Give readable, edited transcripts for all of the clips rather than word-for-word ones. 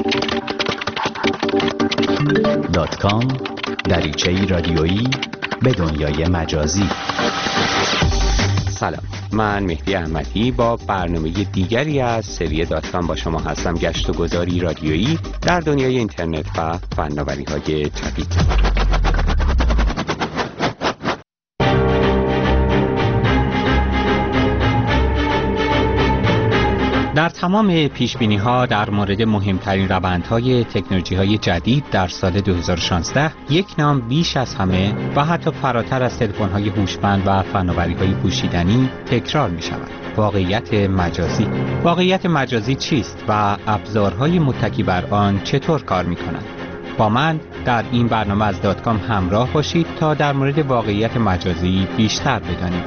.com دریچه‌ای رادیویی به دنیای مجازی. سلام، من مهدی احمدی با برنامه دیگری از سری .com با شما هستم. گشت و گذاری رادیویی در دنیای اینترنت و فناوری‌های جدید. در تمام پیشبینی‌ها در مورد مهمترین روندهای تکنولوژی‌های جدید در سال 2016 یک نام بیش از همه و حتی فراتر از تلفن‌های هوشمند و فناوری‌های پوشیدنی تکرار می‌شود: واقعیت مجازی. واقعیت مجازی چیست و ابزارهای متکی بر آن چطور کار می‌کنند؟ با من در این برنامه از .com همراه باشید تا در مورد واقعیت مجازی بیشتر بدانیم.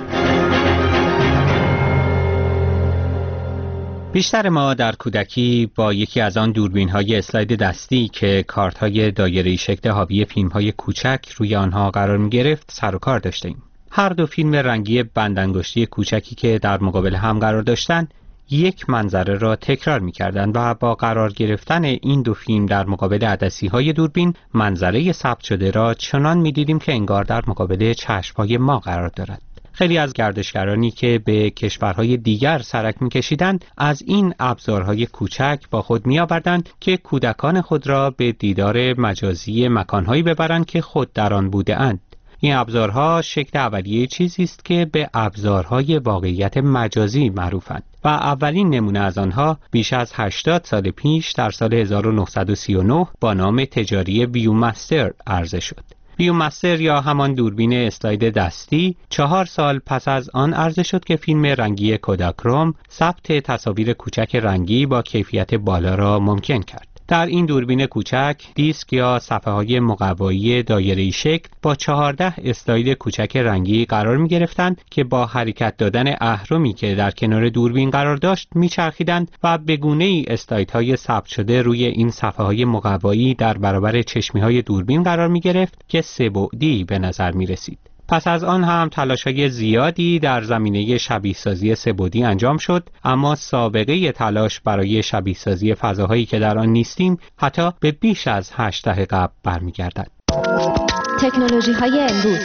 بیشتر ما در کودکی با یکی از آن دوربین‌های اسلاید دستی که کارت‌های دایره‌ای شکل حاوی فیلم‌های کوچک روی آنها قرار می‌گرفت سر و کار داشتیم. هر دو فیلم رنگی بندانگشتی کوچکی که در مقابل هم قرار داشتند، یک منظره را تکرار می‌کردند و با قرار گرفتن این دو فیلم در مقابل عدسی‌های دوربین، منظره ثبت شده را چنان می‌دیدیم که انگار در مقابل چشم‌های ما قرار دارد. خیلی از گردشگرانی که به کشورهای دیگر سرک می‌کشیدند از این ابزارهای کوچک با خود می‌آوردند که کودکان خود را به دیدار مجازی مکانهایی ببرند که خود در آن بوده‌اند. این ابزارها شکل اولیه چیزی است که به ابزارهای واقعیت مجازی معروفند و اولین نمونه از آنها بیش از 80 سال پیش در سال 1939 با نام تجاری ویومستر عرضه شد. ویومستر یا همان دوربین اسلاید دستی 4 سال پس از آن عرضه شد که فیلم رنگی کوداکروم ثبت تصاویر کوچک رنگی با کیفیت بالا را ممکن کرد. در این دوربین کوچک دیسک یا صفحه‌های مقوایی دایره‌ای شکل با 14 اسلاید کوچک رنگی قرار می‌گرفتند که با حرکت دادن اهرمی که در کنار دوربین قرار داشت می‌چرخیدند و به گونه‌ای اسلایدهای ثبت شده روی این صفحه‌های مقوایی در برابر چشمی‌های دوربین قرار می‌گرفت که سه‌بعدی به نظر می‌رسید. پس از آن هم تلاش‌های زیادی در زمینه شبیه‌سازی سه‌بعدی انجام شد، اما سابقه تلاش برای شبیه‌سازی فضاهایی که در آن نیستیم حتی به بیش از 8 دهه قبل برمیگردد. تکنولوژی‌های امروز.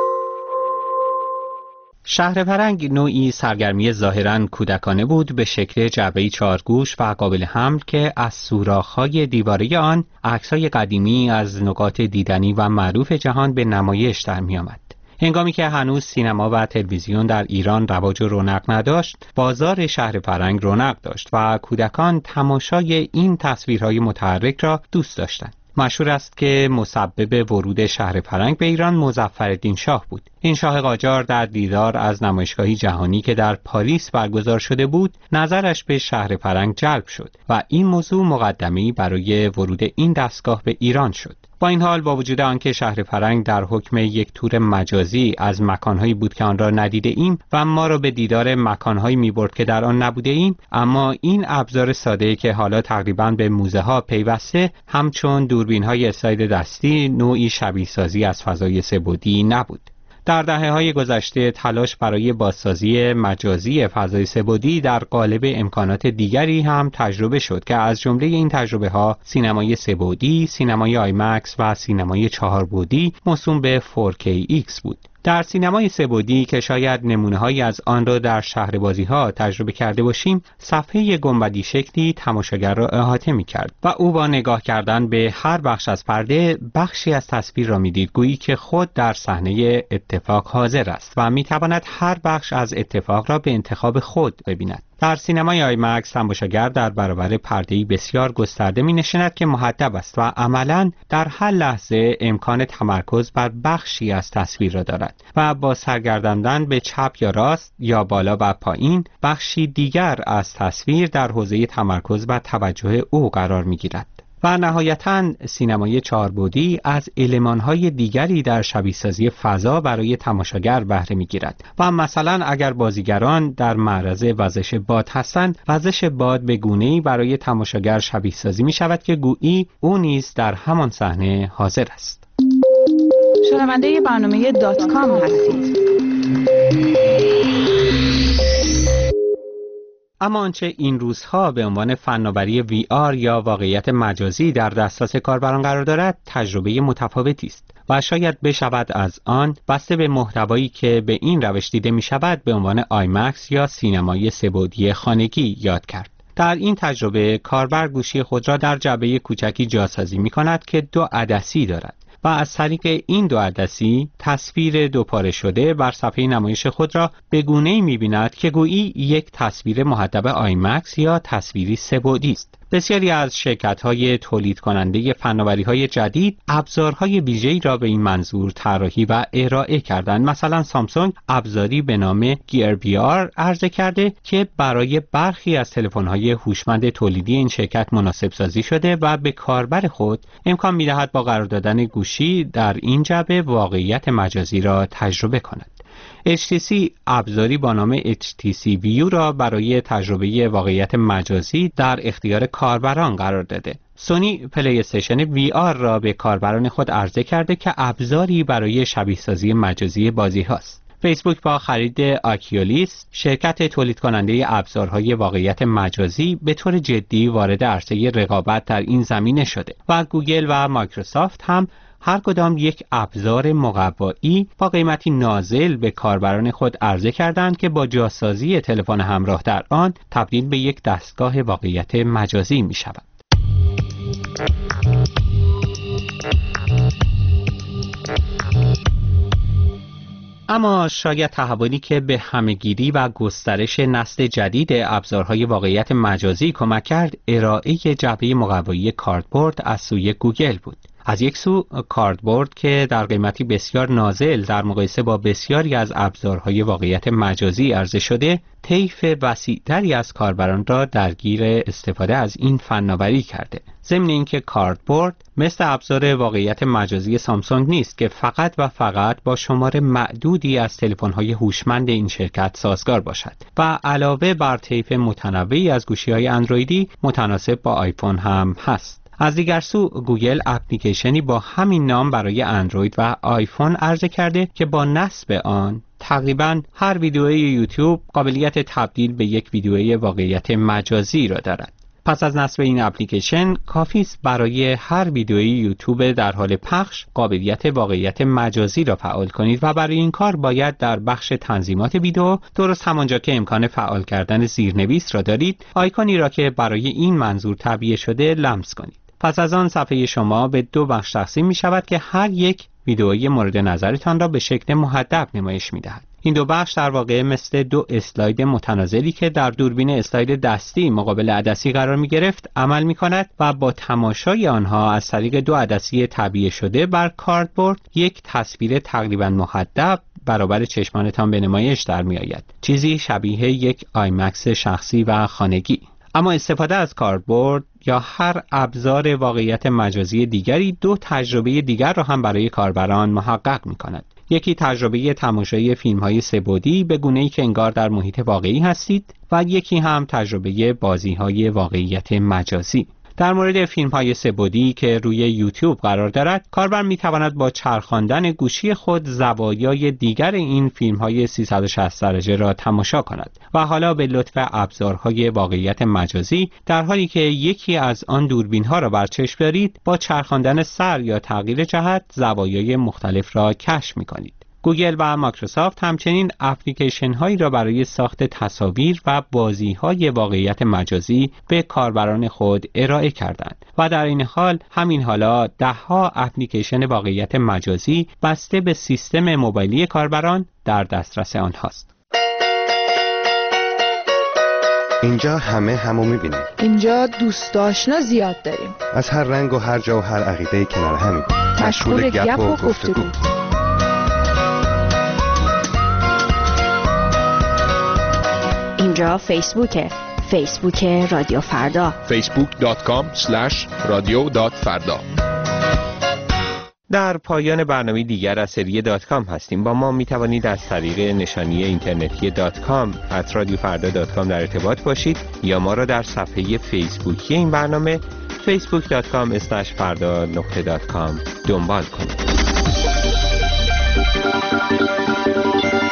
شهرپرنگ نوعی سرگرمی ظاهراً کودکانه بود به شکل جعبه‌ای چهارگوش و قابل حمل که از سوراخ‌های دیواره آن عکس‌های قدیمی از نقاط دیدنی و معروف جهان به نمایش در می‌آمد. هنگامی که هنوز سینما و تلویزیون در ایران رواج و رونق نداشت، بازار شهرپرنگ رونق داشت و کودکان تماشای این تصویرهای متحرک را دوست داشتند. مشهور است که مسبب ورود شهرپرنگ به ایران مظفرالدین شاه بود. این شاه قاجار در دیدار از نمایشگاهی جهانی که در پاریس برگزار شده بود، نظرش به شهرپرنگ جلب شد و این موضوع مقدمه‌ای برای ورود این دستگاه به ایران شد. با این حال با وجود آنکه شهرپرنگ در حکم یک تور مجازی از مکانهایی بود که آن را ندیده ایم و ما را به دیدار مکانهایی می‌برد که در آن نبوده ایم، اما این ابزار ساده‌ای که حالا تقریباً به موزه ها پیوسته همچون دوربین‌های اسلاید دستی نوعی شبیه‌سازی از فضای سه‌بعدی نبود. در دهه‌های گذشته تلاش برای بازسازی مجازی فضای سه‌بعدی در قالب امکانات دیگری هم تجربه شد که از جمله این تجربه‌ها سینمای سه‌بعدی، سینمای آیمکس و سینمای 4 بعدی موسوم به 4KX بود. در سینمای سه‌بعدی که شاید نمونه‌هایی از آن را در شهربازی‌ها تجربه کرده باشیم، صفحه گنبدی شکلی تماشاگر را احاطه می‌کرد و او با نگاه کردن به هر بخش از پرده بخشی از تصویر را می‌دید، گویی که خود در صحنه اتفاق حاضر است و می‌تواند هر بخش از اتفاق را به انتخاب خود ببیند. در سینمای آیمکس تماشاگر در برابر پرده‌ای بسیار گسترده می‌نشیند که محدب است و عملاً در هر لحظه امکان تمرکز بر بخشی از تصویر را دارد و با سرگرداندن به چپ یا راست یا بالا و پایین بخشی دیگر از تصویر در حوزه تمرکز و توجه او قرار می‌گیرد. و نهایتاً سینمای 4 بعدی از المان‌های دیگری در شبیه‌سازی فضا برای تماشاگر بهره می‌گیرد و مثلا اگر بازیگران در معرض وزش باد هستند، وزش باد به گونه‌ای برای تماشاگر شبیه‌سازی می‌شود که گویی او نیز در همان صحنه حاضر است. شنونده برنامه .com هستید. اما آنچه این روزها به عنوان فناوری VR یا واقعیت مجازی در دسترس کاربران قرار دارد، تجربه متفاوتی است و شاید بشود از آن بسته به محتوایی که به این روش دیده می شود به عنوان آیمکس یا سینمای سه‌بعدی خانگی یاد کرد. در این تجربه کاربر گوشی خود را در جعبه کوچکی جاسازی می کند که 2 عدسی دارد و از طریق این 2 عدسی تصویر دوپاره شده بر صفحه نمایش خود را به گونه‌ای می‌بیند که گویی یک تصویر محدب آیمکس یا تصویری سه‌بعدی است. بسیاری از شرکت‌های تولید کننده فناوری‌های جدید ابزارهای ویژه‌ای را به این منظور طراحی و ارائه کردند. مثلا سامسونگ ابزاری به نام گیر VR عرضه کرده که برای برخی از تلفن‌های هوشمند تولیدی این شرکت مناسب سازی شده و به کاربر خود امکان می‌دهد با قرار دادن گوشی در این جعبه واقعیت مجازی را تجربه کند. HTC ابزاری با نام HTC View را برای تجربه واقعیت مجازی در اختیار کاربران قرار داده. سونی پلی استیشن VR را به کاربران خود عرضه کرده که ابزاری برای شبیه سازی مجازی بازی هاست. فیسبوک با خرید آکیولیس، شرکت تولید کننده ابزارهای واقعیت مجازی، به طور جدی وارد عرصه رقابت در این زمینه شده و گوگل و مایکروسافت هم هر کدام یک ابزار مقوایی با قیمتی نازل به کاربران خود عرضه کردند که با جاسازی تلفن همراه در آن تبدیل به یک دستگاه واقعیت مجازی می شود. اما شاید تحولی که به همه‌گیری و گسترش نسل جدید ابزارهای واقعیت مجازی کمک کرد، ارائه جعبه مقوایی کاردبورد از سوی گوگل بود. از یک سو کاردبورد که در قیمتی بسیار نازل در مقایسه با بسیاری از ابزارهای واقعیت مجازی عرضه شده، طیف وسیع‌تری از کاربران را درگیر استفاده از این فناوری کرده. ضمن اینکه کاردبورد مثل ابزار واقعیت مجازی سامسونگ نیست که فقط و فقط با شمار معدودی از تلفن‌های هوشمند این شرکت سازگار باشد و علاوه بر طیف متنوعی از گوشی‌های اندرویدی متناسب با آیفون هم هست. از دیگر سو گوگل اپلیکیشنی با همین نام برای اندروید و آیفون عرضه کرده که با نصب آن تقریباً هر ویدیوی یوتیوب قابلیت تبدیل به یک ویدیوی واقعیت مجازی را دارد. پس از نصب این اپلیکیشن کافی است برای هر ویدیوی یوتیوب در حال پخش قابلیت واقعیت مجازی را فعال کنید و برای این کار باید در بخش تنظیمات ویدیو درست همانجا که امکان فعال کردن زیرنویس را دارید، آیکونی را که برای این منظور تعبیه شده لمس کنید. پس از آن صفحه شما به 2 بخش تقسیم می شود که هر یک ویدئوی مورد نظرتان را به شکل محدب نمایش می دهد. این 2 بخش در واقع مثل 2 اسلاید متنازلی که در دوربین اسلاید دستی مقابل عدسی قرار می گرفت عمل می کند و با تماشای آنها از طریق 2 عدسی تعبیه شده بر کاردبورد یک تصویر تقریبا محدب برابر چشمانتان به نمایش در می آید. چیزی شبیه یک آیمکس شخصی و خانگی. اما استفاده از کاردبورد یا هر ابزار واقعیت مجازی دیگری 2 تجربه دیگر را هم برای کاربران محقق می کند. یکی تجربه تماشای فیلم‌های سه‌بعدی به گونه‌ای که انگار در محیط واقعی هستید و یکی هم تجربه بازی‌های واقعیت مجازی. در مورد فیلم‌های سه‌بعدی که روی یوتیوب قرار دارد، کاربر می‌تواند با چرخاندن گوشی خود زوایای دیگر این فیلم‌های 360 درجه را تماشا کند و حالا به لطف ابزارهای واقعیت مجازی در حالی که یکی از آن دوربین‌ها را بر چشم دارید، با چرخاندن سر یا تغییر جهت زوایای مختلف را کشف می‌کنید. گوگل و مایکروسافت همچنین اپلیکیشن هایی را برای ساخت تصاویر و بازی های واقعیت مجازی به کاربران خود ارائه کردند و در این حال همین حالا 10 ها اپلیکیشن واقعیت مجازی بسته به سیستم موبایلی کاربران در دسترس آنهاست. اینجا همو می‌بینیم. اینجا دوست آشنا زیاد داریم. از هر رنگ و هر جا و هر عقیده‌ای کنار همیم. مشغول گپ و گفتگو. اینجا فیسبوک رادیو فردا. facebook.com/radio.farda. در پایان برنامه دیگر از سری .com هستیم. با ما می توانید از طریق نشانی اینترنتی .com@radiofarda.com در ارتباط باشید یا ما را در صفحه فیسبوکی این برنامه facebook.com/farda.com دنبال کنید.